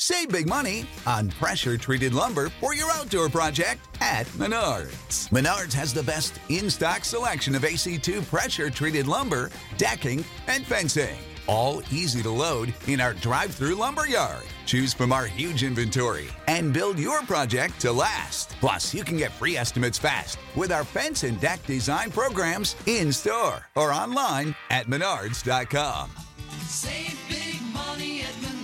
Save big money on pressure-treated lumber for your outdoor project at Menards. Menards has the best in-stock selection of AC2 pressure-treated lumber, decking, and fencing. All easy to load in our drive-through lumber yard. Choose from our huge inventory and build your project to last. Plus, you can get free estimates fast with our fence and deck design programs in-store or online at Menards.com. Save big money at Menards.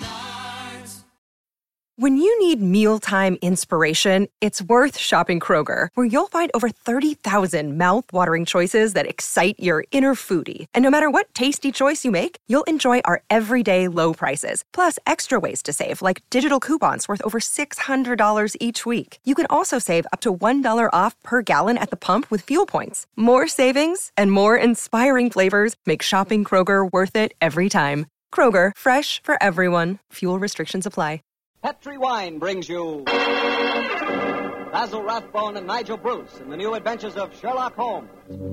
When you need mealtime inspiration, it's worth shopping Kroger, where you'll find over 30,000 mouth-watering choices that excite your inner foodie. And no matter what tasty choice you make, you'll enjoy our everyday low prices, plus extra ways to save, like digital coupons worth over $600 each week. You can also save up to $1 off per gallon at the pump with fuel points. More savings and more inspiring flavors make shopping Kroger worth it every time. Kroger, fresh for everyone. Fuel restrictions apply. Petri Wine brings you Basil Rathbone and Nigel Bruce in the new adventures of Sherlock Holmes.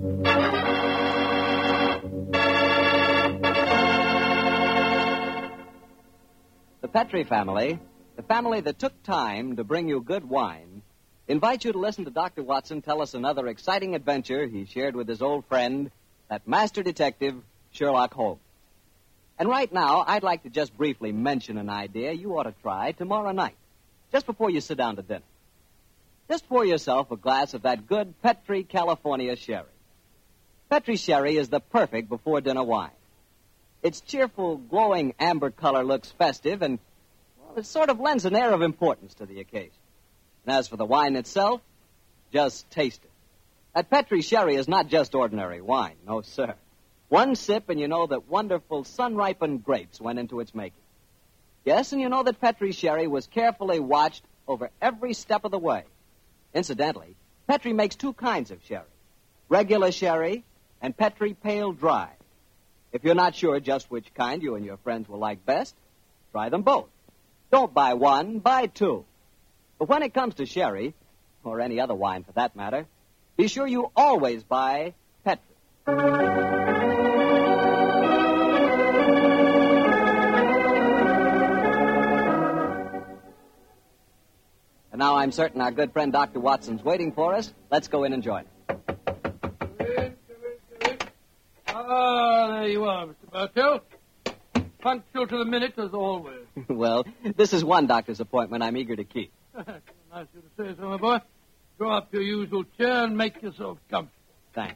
The Petri family, the family that took time to bring you good wine, invites you to listen to Dr. Watson tell us another exciting adventure he shared with his old friend, that master detective, Sherlock Holmes. And right now, I'd like to just briefly mention an idea you ought to try tomorrow night, just before you sit down to dinner. Just pour yourself a glass of that good Petri California sherry. Petri sherry is the perfect before-dinner wine. Its cheerful, glowing amber color looks festive and, well, it sort of lends an air of importance to the occasion. And as for the wine itself, just taste it. That Petri sherry is not just ordinary wine, no, sir. One sip and you know that wonderful sun-ripened grapes went into its making. Yes, and you know that Petri sherry was carefully watched over every step of the way. Incidentally, Petri makes two kinds of sherry, regular sherry and Petri Pale Dry. If you're not sure just which kind you and your friends will like best, try them both. Don't buy one, buy two. But when it comes to sherry, or any other wine for that matter, be sure you always buy Petri. And now I'm certain our good friend Dr. Watson's waiting for us. Let's go in and join him. There you are, Mr. Bartell. Punctual to the minute, as always. Well, this is one doctor's appointment I'm eager to keep. Nice of you to say so, my boy. Draw up your usual chair and make yourself comfortable. Thanks.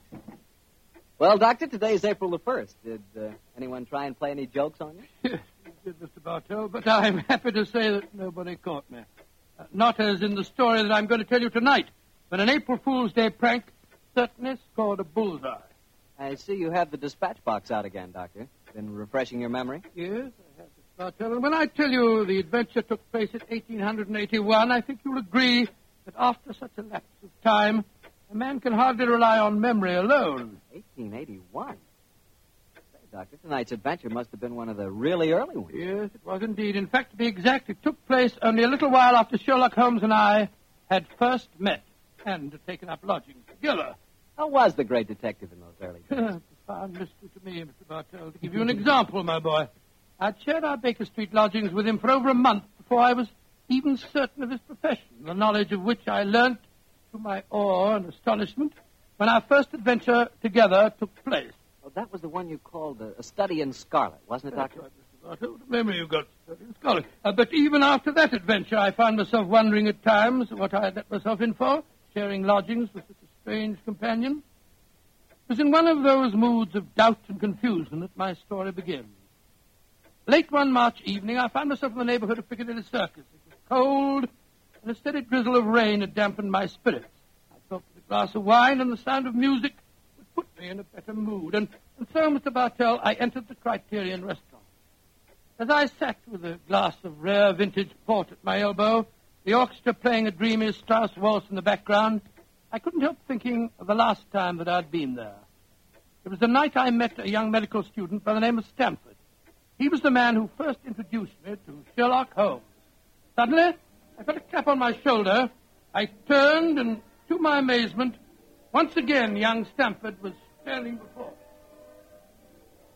Well, Doctor, today's April the 1st. Did anyone try and play any jokes on you? Yes, we did, Mr. Bartell, but I'm happy to say that nobody caught me. Not as in the story that I'm going to tell you tonight, but an April Fool's Day prank certainly scored a bullseye. I see you have the dispatch box out again, Doctor. Been refreshing your memory? Yes, I have, Mr. Bartell. And when I tell you the adventure took place in 1881, I think you'll agree that after such a lapse of time, a man can hardly rely on memory alone. 1881? Say, Doctor, tonight's adventure must have been one of the really early ones. Yes, it was indeed. In fact, to be exact, it took place only a little while after Sherlock Holmes and I had first met and had taken up lodgings together. How was the great detective in those early days? It's a fine mystery to me, Mr. Bartell. To give you an example, my boy, I'd shared our Baker Street lodgings with him for over a month before I was even certain of his profession, the knowledge of which I learnt to my awe and astonishment when our first adventure together took place. Oh, that was the one you called a study in scarlet, wasn't it, Doctor? That's right, Mr. Bartell. What a memory you've got, Study in Scarlet. But even after that adventure, I found myself wondering at times what I had let myself in for, sharing lodgings with such a strange companion. It was in one of those moods of doubt and confusion that my story begins. Late one March evening, I found myself in the neighborhood of Piccadilly Circus. It was cold, and a steady drizzle of rain had dampened my spirits. I thought that a glass of wine and the sound of music would put me in a better mood. And so, Mr. Bartell, I entered the Criterion restaurant. As I sat with a glass of rare vintage port at my elbow, the orchestra playing a dreamy Strauss waltz in the background, I couldn't help thinking of the last time that I'd been there. It was the night I met a young medical student by the name of Stamford. He was the man who first introduced me to Sherlock Holmes. Suddenly, I felt a tap on my shoulder. I turned, and to my amazement, once again young Stamford was standing before me.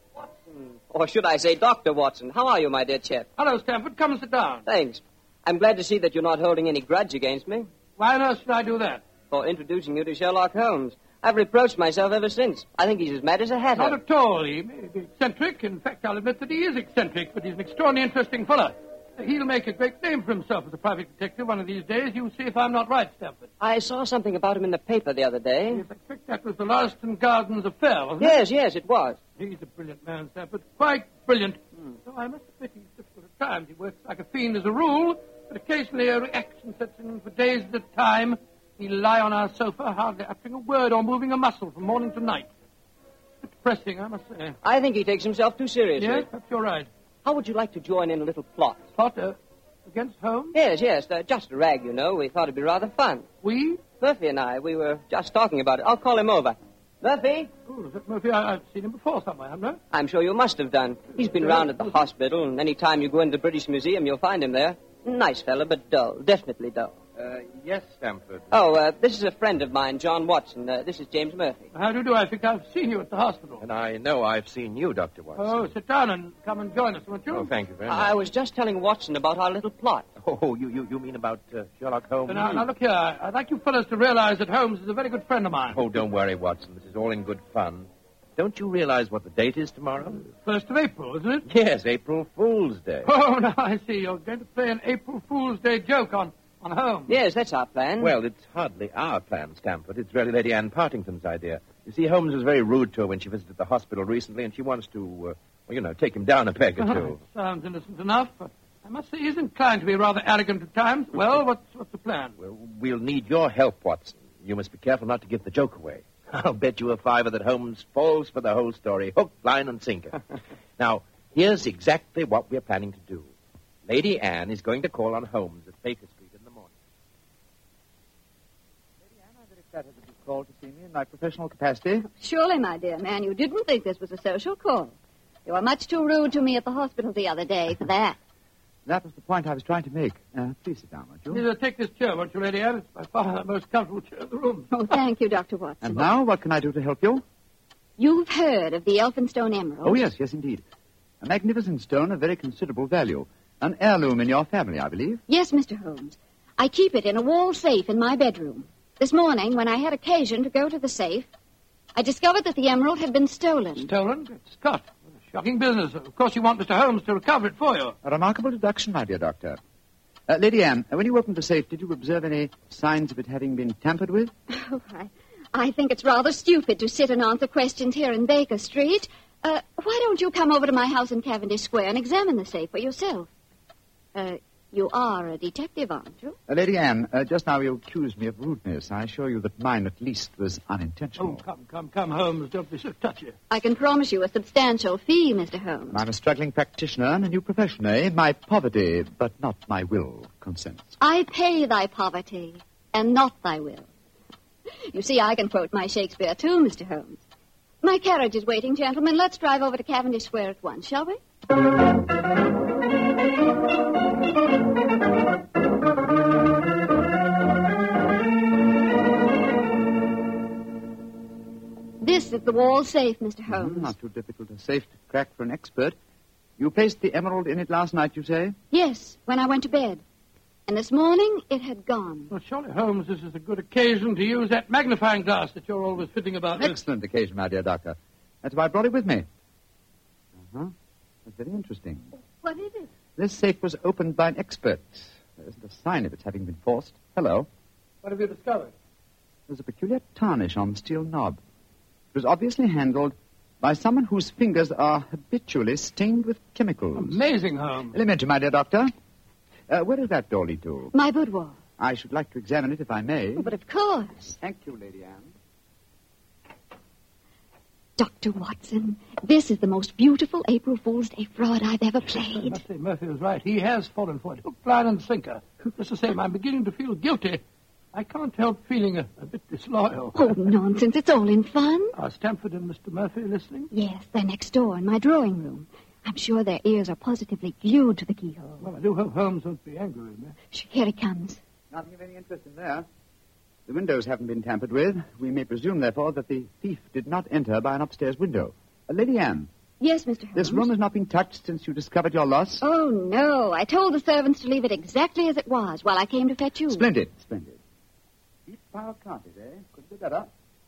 Or should I say Dr. Watson. How are you, my dear chap? Hello, Stamford. Come and sit down. Thanks. I'm glad to see that you're not holding any grudge against me Why on earth should I do that? for introducing you to Sherlock Holmes. I've reproached myself ever since. I think he's as mad as a hatter. Not at all. He may be eccentric. In fact, I'll admit that he is eccentric, but he's an extraordinarily interesting fellow. He'll make a great name for himself as a private detective one of these days. You'll see if I'm not right, Stamford. I saw something about him in the paper the other day. Yes, I think that was the Lauriston Gardens affair, wasn't Yes, it was. it? He's a brilliant man, Stamford. Quite brilliant. Though I must admit he's difficult at times. He works like a fiend as a rule, but occasionally a reaction sets in for days at a time. He'll lie on our sofa, hardly uttering a word or moving a muscle from morning to night. It's depressing, I must say. I think he takes himself too seriously. Yes, perhaps you're right. How would you like to join in a little plot? Plot against Holmes? Yes, just a rag, you know. We thought it'd be rather fun. We? Murphy and I, we were just talking about it. I'll call him over. Murphy? Oh, is that Murphy? I've seen him before somewhere, haven't I? I'm sure you must have done. He's been round at the hospital, and any time you go into the British Museum, you'll find him there. Nice fella, but dull. Definitely dull. Yes, Stamford. Oh, this is a friend of mine, John Watson. This is James Murphy. How do you do? I think I've seen you at the hospital. And I know I've seen you, Dr. Watson. Oh, sit down and come and join us, won't you? Oh, thank you very much. I was just telling Watson about our little plot. Oh, you mean about Sherlock Holmes? Now, look here. I'd like you fellows to realize that Holmes is a very good friend of mine. Oh, don't worry, Watson. This is all in good fun. Don't you realize what the date is tomorrow? 1st of April, isn't it? Yes, April Fool's Day. Oh, now I see. You're going to play an April Fool's Day joke on Holmes. Yes, that's our plan. Well, it's hardly our plan, Stamford. It's really Lady Anne Partington's idea. You see, Holmes was very rude to her when she visited the hospital recently, and she wants to, take him down a peg or two. Sounds innocent enough. But I must say he's inclined to be rather arrogant at times. Well, what's the plan? Well, we'll need your help, Watson. You must be careful not to give the joke away. I'll bet you a $5 that Holmes falls for the whole story, hook, line, and sinker. Now, here's exactly what we're planning to do. Lady Anne is going to call on Holmes at Baker Street in the morning. Lady Anne, I'm very flattered that you've called to see me in my professional capacity. Surely, my dear man, you didn't think this was a social call. You were much too rude to me at the hospital the other day for that. That was the point I was trying to make. Please sit down, won't you? Please take this chair, won't you, Lady Anne? It's by far the most comfortable chair in the room. Oh, thank you, Dr. Watson. And now, what can I do to help you? You've heard of the Elphinstone Emerald? Oh, yes, indeed. A magnificent stone of very considerable value. An heirloom in your family, I believe. Yes, Mr. Holmes. I keep it in a wall safe in my bedroom. This morning, when I had occasion to go to the safe, I discovered that the emerald had been stolen. Stolen? Good Scott. What a shocking business. Of course you want Mr. Holmes to recover it for you. A remarkable deduction, my dear doctor. Lady Anne, when you opened the safe, did you observe any signs of it having been tampered with? Oh, I think it's rather stupid to sit and answer questions here in Baker Street. Why don't you come over to my house in Cavendish Square and examine the safe for yourself? You are a detective, aren't you? Lady Anne, just now you accused me of rudeness. I assure you that mine, at least, was unintentional. Oh, come, Holmes. Don't be so touchy. I can promise you a substantial fee, Mr. Holmes. I'm a struggling practitioner in a new profession, eh? My poverty, but not my will, consents. I pay thy poverty, and not thy will. You see, I can quote my Shakespeare, too, Mr. Holmes. My carriage is waiting, gentlemen. Let's drive over to Cavendish Square at once, shall we? This is the wall safe, Mr. Holmes. Not too difficult a safe to crack for an expert. You placed the emerald in it last night, you say? Yes, when I went to bed. And this morning, it had gone. Well, surely, Holmes, this is a good occasion to use that magnifying glass that you're always fiddling about with. Excellent occasion, my dear doctor. That's why I brought it with me. That's very interesting. What is it? This safe was opened by an expert. There isn't a sign of its having been forced. Hello. What have you discovered? There's a peculiar tarnish on the steel knob. It was obviously handled by someone whose fingers are habitually stained with chemicals. Amazing, Holmes. Elementary, my dear doctor. Where does that door lead to? My boudoir. I should like to examine it if I may. Oh, but of course. Thank you, Lady Anne. Dr. Watson, this is the most beautiful April Fool's Day fraud I've ever I played. must say, Murphy was right. He has fallen for it. Hook, line, and sinker. Just the same, I'm beginning to feel guilty. I can't help feeling a bit disloyal. Oh, nonsense. It's all in fun. Are Stamford and Mr. Murphy listening? Yes, they're next door in my drawing room. I'm sure their ears are positively glued to the keyhole. Well, I do hope Holmes won't be angry with me. Here he comes. Nothing of any interest in there. The windows haven't been tampered with. We may presume, therefore, that the thief did not enter by an upstairs window. Lady Anne, Yes, Mr. Holmes. This room has not been touched since you discovered your loss? Oh, no. I told the servants to leave it exactly as it was while I came to fetch you. Splendid. Deep pile carpet, eh? Could be better.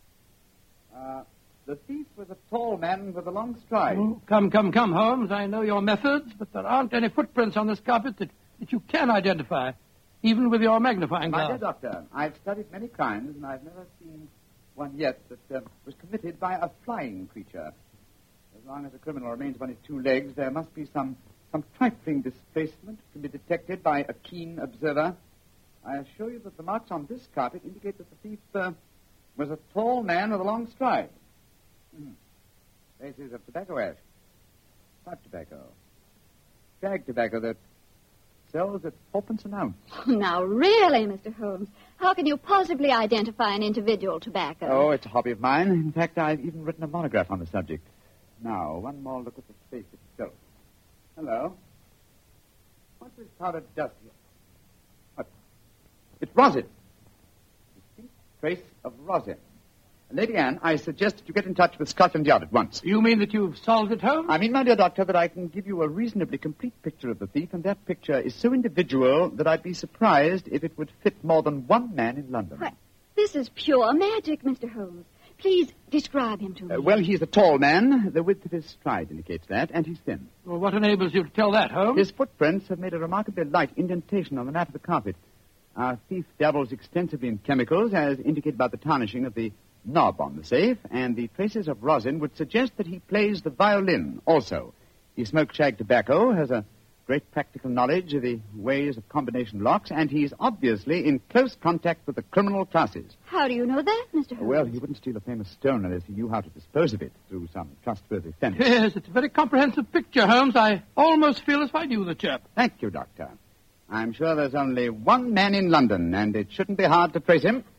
The thief was a tall man with a long stride. Oh, come, Holmes. I know your methods, but there aren't any footprints on this carpet that you can identify, even with your magnifying glass. My dear doctor, I've studied many crimes, and I've never seen one yet that was committed by a flying creature. As long as a criminal remains upon his two legs, there must be some trifling displacement can be detected by a keen observer. I assure you that the marks on this carpet indicate that the thief was a tall man with a long stride. Traces of tobacco ash. Pipe tobacco. Shag tobacco that sells at 4p an ounce. Now, really, Mr. Holmes, how can you possibly identify an individual tobacco? Oh, it's a hobby of mine. In fact, I've even written a monograph on the subject. Now, one more look at the face itself. Hello. What's this powdered dust here? What? It's rosin. Distinct trace of rosin. Lady Anne, I suggest that you get in touch with Scotland Yard at once. You mean that you've solved it, Holmes? I mean, my dear doctor, that I can give you a reasonably complete picture of the thief, and that picture is so individual that I'd be surprised if it would fit more than one man in London. Why, this is pure magic, Mr. Holmes. Please describe him to me. Well, he's a tall man. The width of his stride indicates that, and he's thin. Well, what enables you to tell that, Holmes? His footprints have made a remarkably light indentation on the mat of the carpet. Our thief dabbles extensively in chemicals, as indicated by the tarnishing of the knob on the safe, and the traces of rosin would suggest that he plays the violin also. He smokes shag tobacco, has a great practical knowledge of the ways of combination locks, and he's obviously in close contact with the criminal classes. How do you know that, Mr. Holmes? Well, he wouldn't steal a famous stone unless he knew how to dispose of it through some trustworthy fence. Yes, it's a very comprehensive picture, Holmes. I almost feel as if I knew the chap. Thank you, Doctor. I'm sure there's only one man in London, and it shouldn't be hard to trace him.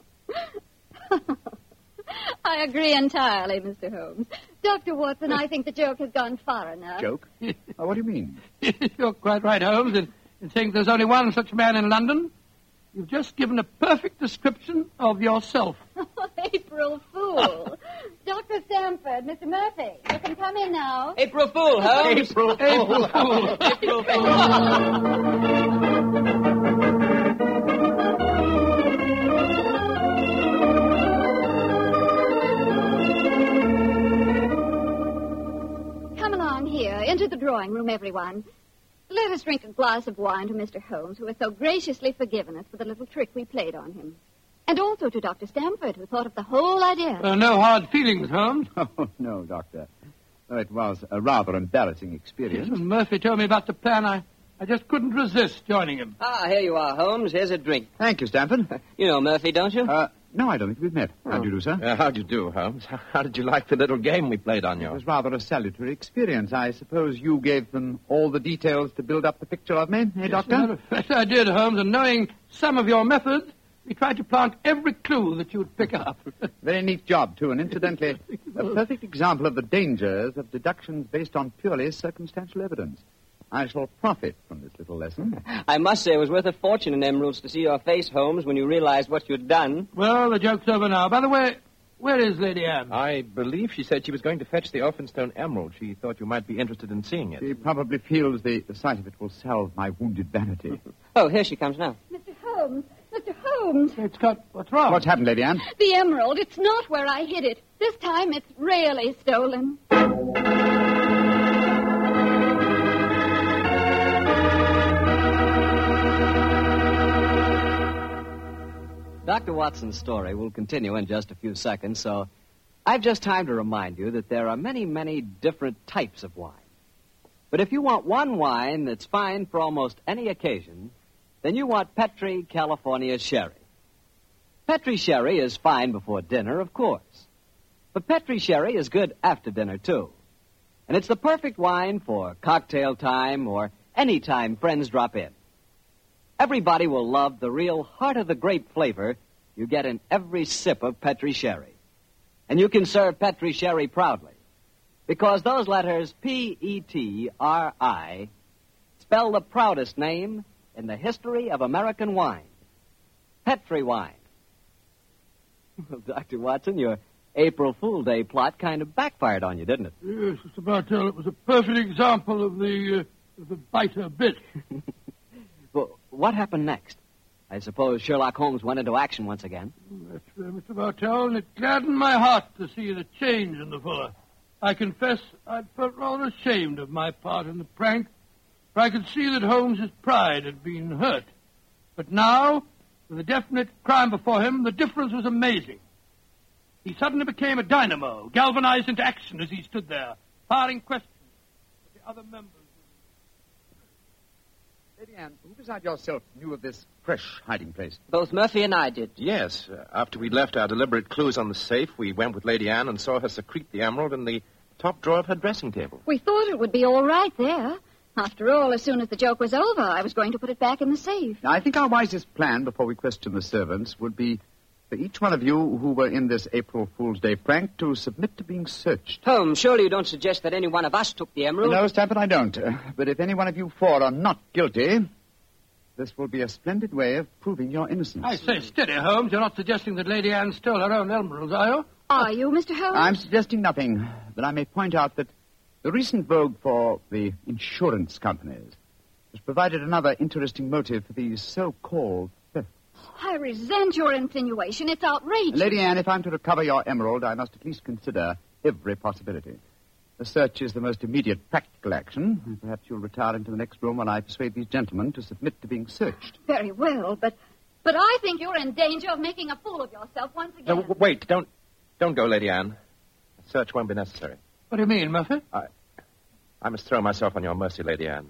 I agree entirely, Mr. Holmes. Dr. Watson, I think the joke has gone far enough. Joke? Oh, what do you mean? You're quite right, Holmes, in saying there's only one such man in London. You've just given a perfect description of yourself. April Fool. Dr. Stamford, Mr. Murphy, you can come in now. April Fool, Holmes. April Fool. April Fool. Into the drawing room, everyone. Let us drink a glass of wine to Mr. Holmes, who has so graciously forgiven us for the little trick we played on him. And also to Dr. Stamford, who thought of the whole idea. No hard feelings, Holmes. Oh, no, Doctor. Though it was a rather embarrassing experience. Yes, when Murphy told me about the plan, I just couldn't resist joining him. Ah, here you are, Holmes. Here's a drink. Thank you, Stamford. You know Murphy, don't you? No, I don't think we've met. How do you do, sir? How do you do, Holmes? How did you like the little game we played on you? It was rather a salutary experience. I suppose you gave them all the details to build up the picture of me, eh, Doctor? As a matter of fact, I did, Holmes, and knowing some of your methods, we tried to plant every clue that you'd pick up. Very neat job, too, and incidentally, a perfect example of the dangers of deductions based on purely circumstantial evidence. I shall profit from this little lesson. I must say it was worth a fortune in emeralds to see your face, Holmes, when you realized what you'd done. Well, the joke's over now. By the way, where is Lady Anne? I believe she said she was going to fetch the Elphinstone emerald. She thought you might be interested in seeing it. She probably feels the sight of it will salve my wounded vanity. Oh, here she comes now. Mr. Holmes! Mr. Holmes! It's got... What's wrong? What's happened, Lady Anne? The emerald. It's not where I hid it. This time it's really stolen. Dr. Watson's story will continue in just a few seconds, so I've just time to remind you that there are many, many different types of wine. But if you want one wine that's fine for almost any occasion, then you want Petri California Sherry. Petri Sherry is fine before dinner, of course. But Petri Sherry is good after dinner, too. And it's the perfect wine for cocktail time or any time friends drop in. Everybody will love the real heart-of-the-grape flavor you get in every sip of Petri Sherry. And you can serve Petri Sherry proudly, because those letters P-E-T-R-I spell the proudest name in the history of American wine. Petri wine. Well, Dr. Watson, you're April Fool's Day plot kind of backfired on you, didn't it? Yes, Mr. Bartell, it was a perfect example of the biter bit. Well, what happened next? I suppose Sherlock Holmes went into action once again. That's fair, Mr. Bartell, and it gladdened my heart to see the change in the fellow. I confess I'd felt rather ashamed of my part in the prank, for I could see that Holmes's pride had been hurt. But now, with a definite crime before him, the difference was amazing. He suddenly became a dynamo, galvanized into action as he stood there, firing questions at the other members. Lady Anne, who beside yourself knew of this fresh hiding place? Both Murphy and I did. Yes. After we'd left our deliberate clues on the safe, we went with Lady Anne and saw her secrete the emerald in the top drawer of her dressing table. We thought it would be all right there. After all, as soon as the joke was over, I was going to put it back in the safe. I think our wisest plan before we question the servants would be for each one of you who were in this April Fool's Day prank to submit to being searched. Holmes, surely you don't suggest that any one of us took the emerald? No, Stanford, I don't. But if any one of you four are not guilty, this will be a splendid way of proving your innocence. I say, steady, Holmes. You're not suggesting that Lady Anne stole her own emeralds, are you? Are you, Mr. Holmes? I'm suggesting nothing, but I may point out that the recent vogue for the insurance companies has provided another interesting motive for these so-called thefts. I resent your insinuation. It's outrageous. Lady Anne, if I'm to recover your emerald, I must at least consider every possibility. The search is the most immediate practical action, and perhaps you'll retire into the next room while I persuade these gentlemen to submit to being searched. Very well, but I think you're in danger of making a fool of yourself once again. No, wait, don't go, Lady Anne. The search won't be necessary. What do you mean, Murphy? I must throw myself on your mercy, Lady Anne.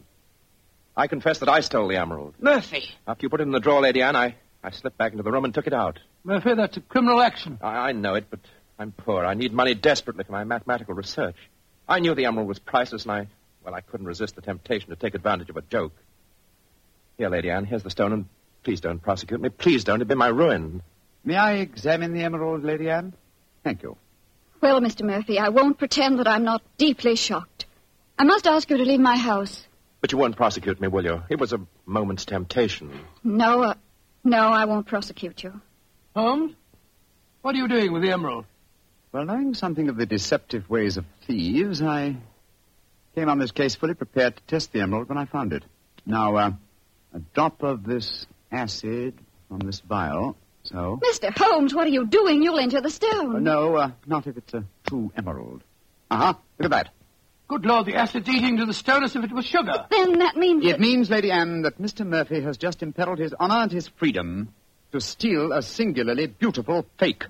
I confess that I stole the emerald. Murphy! After you put it in the drawer, Lady Anne, I slipped back into the room and took it out. Murphy, that's a criminal action. I know it, but I'm poor. I need money desperately for my mathematical research. I knew the emerald was priceless, and I couldn't resist the temptation to take advantage of a joke. Here, Lady Anne, here's the stone, and please don't prosecute me. Please don't. It'd be my ruin. May I examine the emerald, Lady Anne? Thank you. Well, Mr. Murphy, I won't pretend that I'm not deeply shocked. I must ask you to leave my house. But you won't prosecute me, will you? It was a moment's temptation. No, I won't prosecute you. Holmes, what are you doing with the emerald? Well, knowing something of the deceptive ways of thieves, I came on this case fully prepared to test the emerald when I found it. Now, a drop of this acid from this vial, so... Mr. Holmes, what are you doing? You'll enter the stone. No, not if it's a true emerald. Uh-huh, look at that. Good Lord, the acid's eating to the stone as if it was sugar. But then that means... It means, Lady Anne, that Mr. Murphy has just imperiled his honor and his freedom to steal a singularly beautiful fake.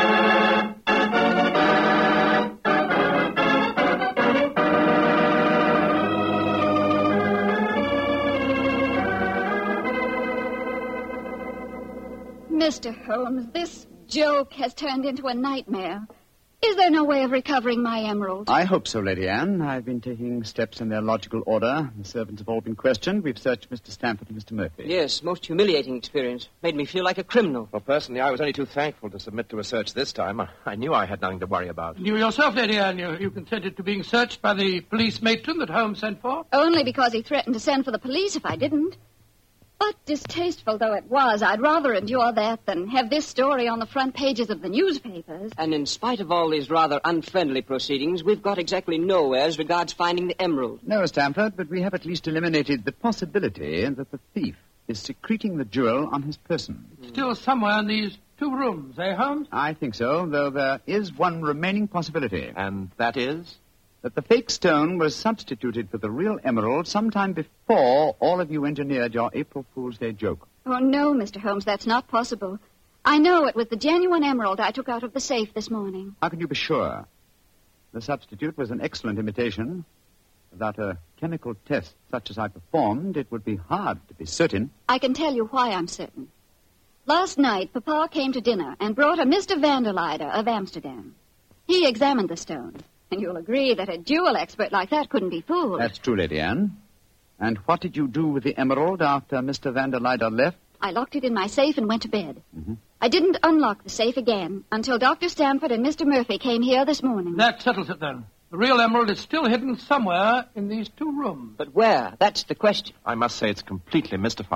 Mr. Holmes, this joke has turned into a nightmare. Is there no way of recovering my emerald? I hope so, Lady Anne. I've been taking steps in their logical order. The servants have all been questioned. We've searched Mr. Stamford and Mr. Murphy. Yes, most humiliating experience. Made me feel like a criminal. Well, personally, I was only too thankful to submit to a search this time. I knew I had nothing to worry about. You yourself, Lady Anne, you consented to being searched by the police matron that Holmes sent for? Only because he threatened to send for the police if I didn't. But distasteful though it was, I'd rather endure that than have this story on the front pages of the newspapers. And in spite of all these rather unfriendly proceedings, we've got exactly nowhere as regards finding the emerald. No, Stamford, but we have at least eliminated the possibility that the thief is secreting the jewel on his person. Still somewhere in these two rooms, eh, Holmes? I think so, though there is one remaining possibility. And that is? That the fake stone was substituted for the real emerald sometime before all of you engineered your April Fool's Day joke. Oh, no, Mr. Holmes, that's not possible. I know it was the genuine emerald I took out of the safe this morning. How can you be sure? The substitute was an excellent imitation. Without a chemical test such as I performed, it would be hard to be certain. I can tell you why I'm certain. Last night, Papa came to dinner and brought a Mr. Vanderleider of Amsterdam. He examined the stone. And you'll agree that a jewel expert like that couldn't be fooled. That's true, Lady Anne. And what did you do with the emerald after Mr. Vanderleider left? I locked it in my safe and went to bed. Mm-hmm. I didn't unlock the safe again until Dr. Stamford and Mr. Murphy came here this morning. That settles it, then. The real emerald is still hidden somewhere in these two rooms. But where? That's the question. I must say it's completely mystifying.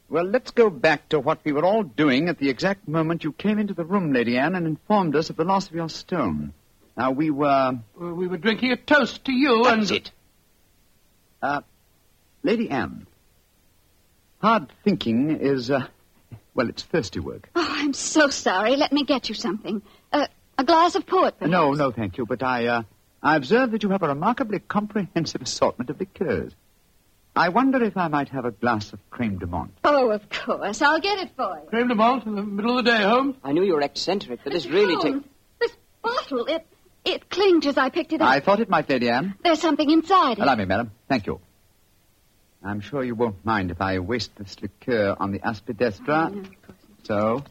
Well, let's go back to what we were all doing at the exact moment you came into the room, Lady Anne, and informed us of the loss of your stone. Now, we were... We were drinking a toast to you That's and... it. Lady Anne, hard thinking is, well, it's thirsty work. Oh, I'm so sorry. Let me get you something. A glass of port, perhaps? No, thank you, but I observe that you have a remarkably comprehensive assortment of liqueurs. I wonder if I might have a glass of creme de menthe. Oh, of course. I'll get it for you. Creme de menthe in the middle of the day, Holmes. I knew you were eccentric, but this really Holmes, this bottle, it clinked as I picked it up. I thought it might, Lady Anne. There's something inside it. Allow me, madam. Thank you. I'm sure you won't mind if I waste this liqueur on the aspidestra. No, of course not. So...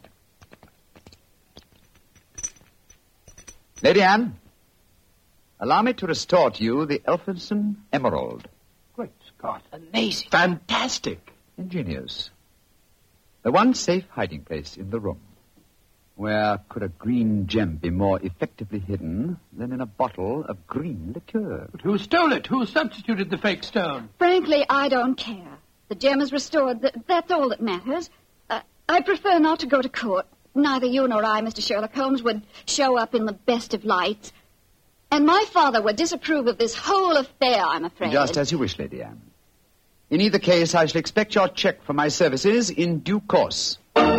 Lady Anne, allow me to restore to you the Elphinstone Emerald. Great Scott. Amazing. Fantastic. Ingenious. The one safe hiding place in the room. Where could a green gem be more effectively hidden than in a bottle of green liqueur? But who stole it? Who substituted the fake stone? Frankly, I don't care. The gem is restored. That's all that matters. I prefer not to go to court. Neither you nor I, Mr. Sherlock Holmes, would show up in the best of lights. And my father would disapprove of this whole affair, I'm afraid. Just as you wish, Lady Anne. In either case, I shall expect your check for my services in due course.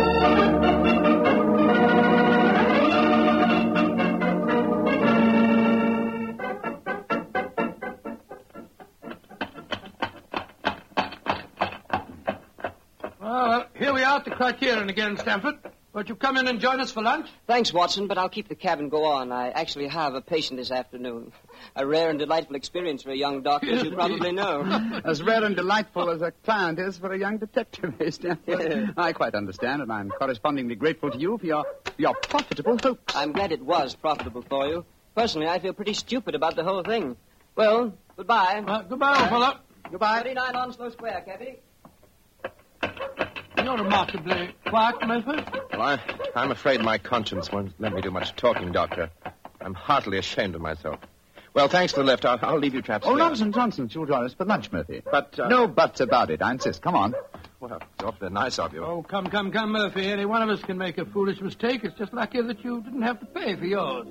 Well, here we are at the Criterion again, Stamford. Won't you come in and join us for lunch? Thanks, Watson, but I'll keep the cab and go on. I actually have a patient this afternoon. A rare and delightful experience for a young doctor, as you probably know. As rare and delightful as a client is for a young detective, Yeah. I quite understand, and I'm correspondingly grateful to you for your profitable hopes. I'm glad it was profitable for you. Personally, I feel pretty stupid about the whole thing. Well, goodbye. Goodbye, old fellow. Goodbye. 39 Onslow Square, cabby. You're remarkably quiet, Milford. Well, I'm afraid my conscience won't let me do much talking, Doctor. I'm heartily ashamed of myself. Well, thanks for the lift. I'll leave you traps. Oh, there. nonsense. You'll join us for lunch, Murphy. But, No buts about it. I insist. Come on. Well, it's awfully nice of you. Oh, come, Murphy. Any one of us can make a foolish mistake. It's just lucky that you didn't have to pay for yours.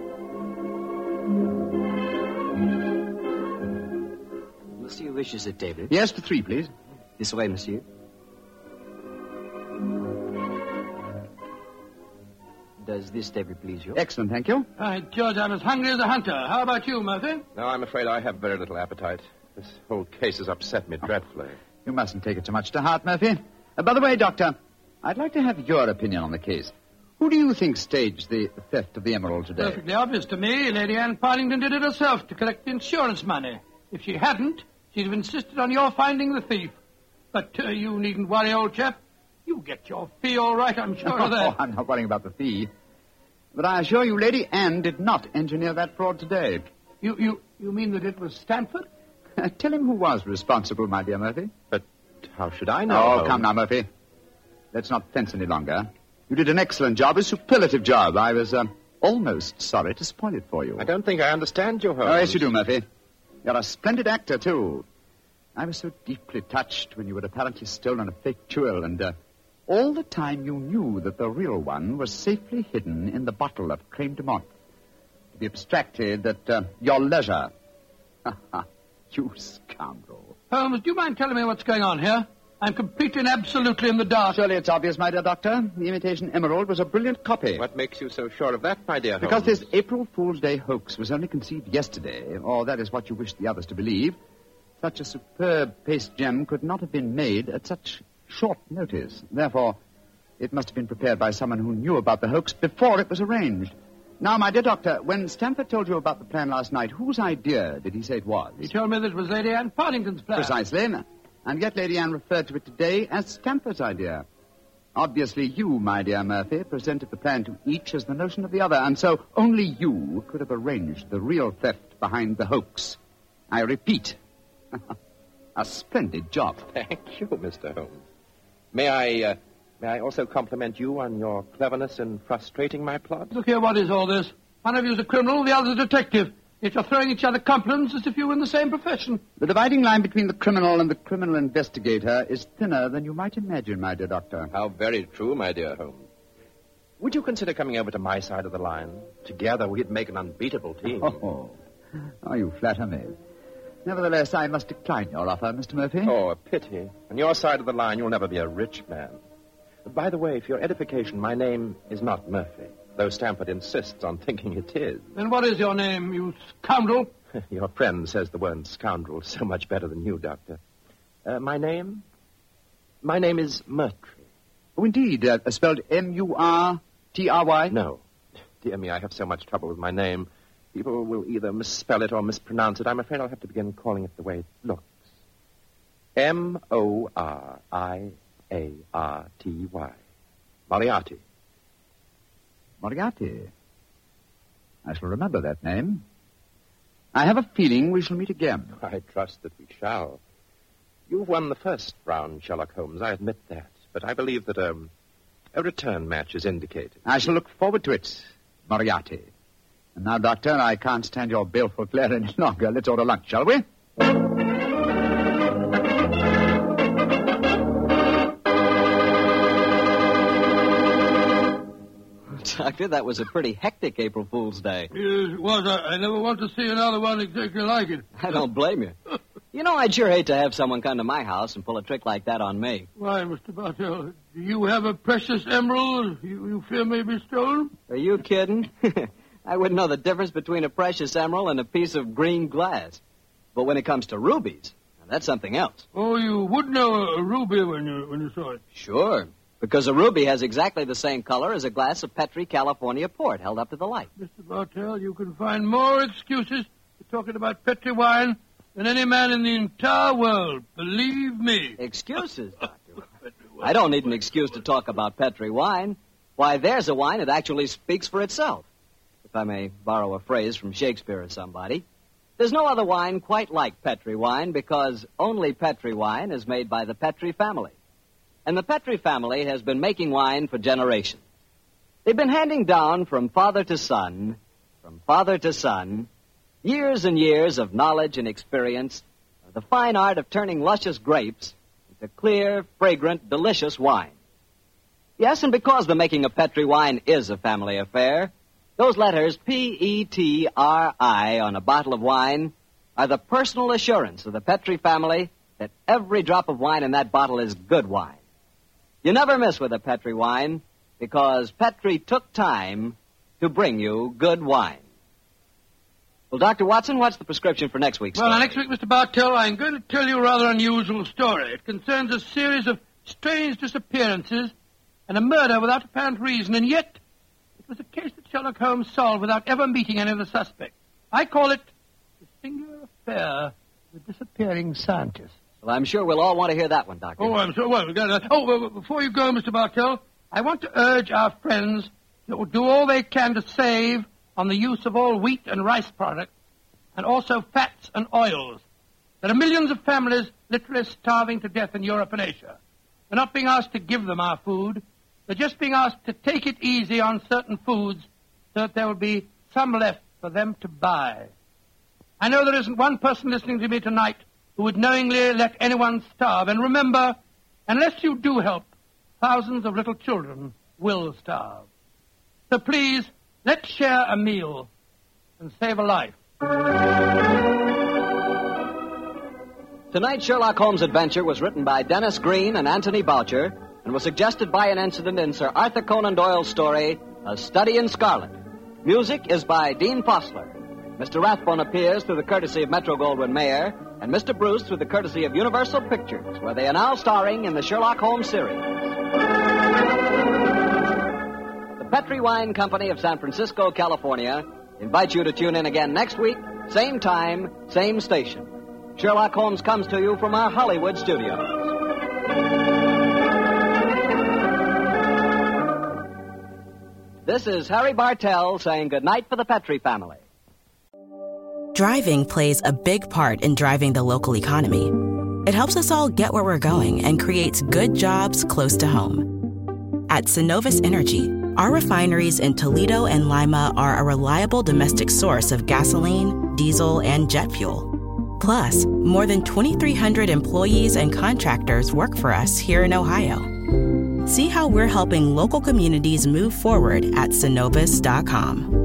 Monsieur wishes a table. Yes, for 3, please. This way, monsieur. Does this table please you? Excellent, thank you. George, I'm as hungry as a hunter. How about you, Murphy? No, I'm afraid I have very little appetite. This whole case has upset me dreadfully. You mustn't take it too much to heart, Murphy. By the way, Doctor, I'd like to have your opinion on the case. Who do you think staged the theft of the emerald today? Perfectly obvious to me. Lady Anne Partington did it herself to collect the insurance money. If she hadn't, she'd have insisted on your finding the thief. But you needn't worry, old chap. You get your fee all right, I'm sure of that. Oh, I'm not worrying about the fee. But I assure you, Lady Anne did not engineer that fraud today. You mean that it was Stanford? Tell him who was responsible, my dear Murphy. But how should I know? Oh, Holmes? come now, Murphy. Let's not fence any longer. You did an excellent job, a superlative job. I was almost sorry to spoil it for you. I don't think I understand you, Holmes. Oh, yes, you do, Murphy. You're a splendid actor, too. I was so deeply touched when you had apparently stolen a fake jewel, and all the time you knew that the real one was safely hidden in the bottle of creme de menthe. To be abstracted at your leisure. You scoundrel. Holmes, do you mind telling me what's going on here? I'm completely and absolutely in the dark. Surely it's obvious, my dear doctor. The imitation emerald was a brilliant copy. What makes you so sure of that, my dear Because Holmes? this April Fool's Day hoax was only conceived yesterday, or that is what you wish the others to believe. Such a superb paste gem could not have been made at such short notice. Therefore, it must have been prepared by someone who knew about the hoax before it was arranged. Now, my dear doctor, when Stamford told you about the plan last night, whose idea did he say it was? He told me that it was Lady Anne Partington's plan. Precisely. And yet Lady Anne referred to it today as Stamford's idea. Obviously, you, my dear Murphy, presented the plan to each as the notion of the other, and so only you could have arranged the real theft behind the hoax. I repeat, a splendid job. Thank you, Mr. Holmes. May I also compliment you on your cleverness in frustrating my plot? Look here, what is all this? One of you's a criminal, the other's a detective. Yet you're throwing each other compliments as if you were in the same profession. The dividing line between the criminal and the criminal investigator is thinner than you might imagine, my dear doctor. How very true, my dear Holmes. Would you consider coming over to my side of the line? Together, we'd make an unbeatable team. Oh, you flatter me. Nevertheless, I must decline your offer, Mr. Murphy. Oh, a pity. On your side of the line, you'll never be a rich man. By the way, for your edification, my name is not Murphy, though Stamford insists on thinking it is. Then what is your name, you scoundrel? Your friend says the word scoundrel so much better than you, Doctor. My name is Murtry. Oh, indeed. Spelled M-U-R-T-R-Y? No. Dear me, I have so much trouble with my name. People will either misspell it or mispronounce it. I'm afraid I'll have to begin calling it the way it looks. M-O-R-I-A-R-T-Y. Moriarty. Moriarty. I shall remember that name. I have a feeling we shall meet again. I trust that we shall. You've won the first round, Sherlock Holmes, I admit that. But I believe that a return match is indicated. I shall look forward to it, Moriarty. And now, Doctor, I can't stand your baleful glare any longer. Let's order lunch, shall we? Doctor, that was a pretty hectic April Fool's Day. Yes, it was. I never want to see another one exactly like it. I don't blame you. You know, I'd sure hate to have someone come to my house and pull a trick like that on me. Why, Mr. Bartell, do you have a precious emerald you fear may be stolen? Are you kidding? I wouldn't know the difference between a precious emerald and a piece of green glass. But when it comes to rubies, that's something else. Oh, you would know a ruby when you saw it? Sure, because a ruby has exactly the same color as a glass of Petri California port held up to the light. Mr. Bartell, you can find more excuses for talking about Petri wine than any man in the entire world. Believe me. Excuses, Doctor? I don't need an excuse to talk about Petri wine. Why, there's a wine that actually speaks for itself. If I may borrow a phrase from Shakespeare or somebody. There's no other wine quite like Petri wine because only Petri wine is made by the Petri family. And the Petri family has been making wine for generations. They've been handing down from father to son, years and years of knowledge and experience of the fine art of turning luscious grapes into clear, fragrant, delicious wine. Yes, and because the making of Petri wine is a family affair, those letters P-E-T-R-I on a bottle of wine are the personal assurance of the Petri family that every drop of wine in that bottle is good wine. You never miss with a Petri wine because Petri took time to bring you good wine. Well, Dr. Watson, what's the prescription for next week's story? Well, next week, Mr. Bartell, I'm going to tell you a rather unusual story. It concerns a series of strange disappearances and a murder without apparent reason, and yet it was a case that Sherlock Holmes solved without ever meeting any of the suspects. I call it The Singular Affair of the Disappearing Scientist. Well, I'm sure we'll all want to hear that one, Doctor. Oh, I'm sure. Well, before you go, Mr. Bartell, I want to urge our friends to do all they can to save on the use of all wheat and rice products, and also fats and oils. There are millions of families literally starving to death in Europe and Asia. We're not being asked to give them our food. They're just being asked to take it easy on certain foods so that there will be some left for them to buy. I know there isn't one person listening to me tonight who would knowingly let anyone starve. And remember, unless you do help, thousands of little children will starve. So please, let's share a meal and save a life. Tonight's Sherlock Holmes adventure was written by Dennis Green and Anthony Boucher and was suggested by an incident in Sir Arthur Conan Doyle's story, A Study in Scarlet. Music is by Dean Fossler. Mr. Rathbone appears through the courtesy of Metro-Goldwyn-Mayer, and Mr. Bruce through the courtesy of Universal Pictures, where they are now starring in the Sherlock Holmes series. The Petri Wine Company of San Francisco, California, invites you to tune in again next week, same time, same station. Sherlock Holmes comes to you from our Hollywood studios. This is Harry Bartell saying goodnight for the Petri family. Driving plays a big part in driving the local economy. It helps us all get where we're going and creates good jobs close to home. At Synovus Energy, Our refineries in Toledo and Lima are a reliable domestic source of gasoline, diesel, and jet fuel. Plus, more than 2,300 employees and contractors work for us here in Ohio. See how we're helping local communities move forward at Synovus.com.